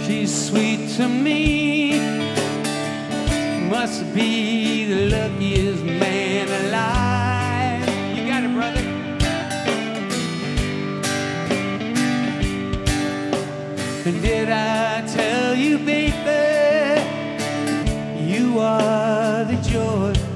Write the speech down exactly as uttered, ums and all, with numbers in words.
she's sweet to me. Must be the luckiest man alive. You got it, brother. And did I tell you, baby, you are the joy